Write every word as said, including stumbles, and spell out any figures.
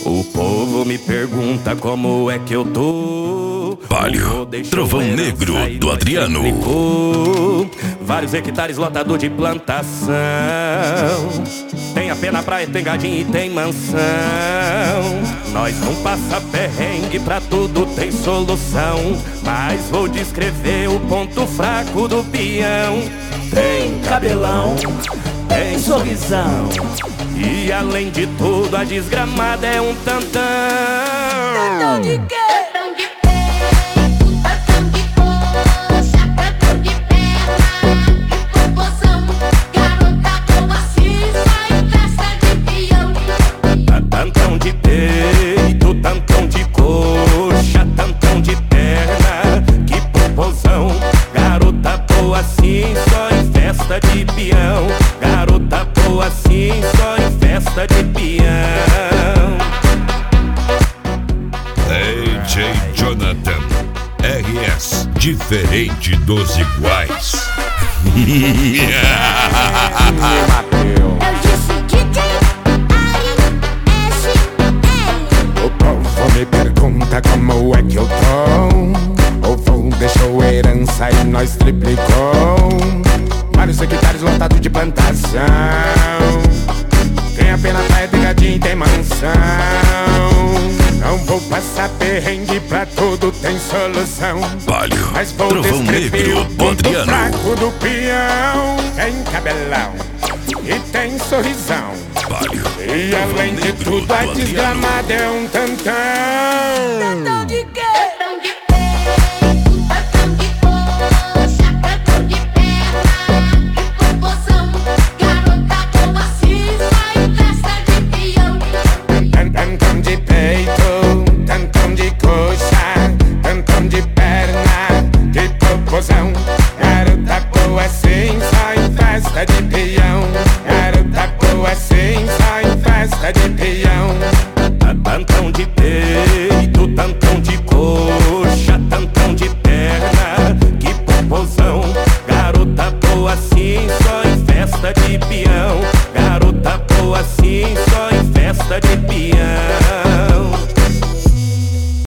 O povo me pergunta como é que eu tô. Palio, Trovão Negro do Adriano. Explicou. Vários hectares lotado de plantação. Tem a pé na praia, tem gadinho e tem mansão. Nós não passa perrengue, pra tudo tem solução. Mas vou descrever o ponto fraco do peão. Tem cabelão, tem sorrisão. E além de tudo, a desgramada é um tantão. Tantão de quê? Tantão de peito, tantão de coxa, tantão de perna, que proporção. Garota boa assim, só em festa de peão. Tantão de peito, tantão de coxa, tantão de perna, que proporção. Garota boa assim, só em festa de peão. Garota boa assim, só em festa de peão. D J Jonathan, R S, diferente dos iguais. Eu disse D J Ari S L. O povo me pergunta como é que eu tô. O vô deixou herança e nós triplicou. Vários hectares lotados de plantação. Tem a pena praia, tem gadinho e tem mansão. Não vou passar perrengue, pra tudo tem solução. Palio, Mas vou Trovão descrever Negro o do ponto Adriano. fraco do peão. Tem cabelão e tem sorrisão. Palio, E Trovão além de Negro tudo, do a Adriano. desgramada é um tantão. Tantão de quê? Tantão de peito, tantão de coxa, tantão de perna, que proporção. Garota boa assim, só em festa de peão. Tantão de peito, tantão de coxa, tantão de perna, que proporção.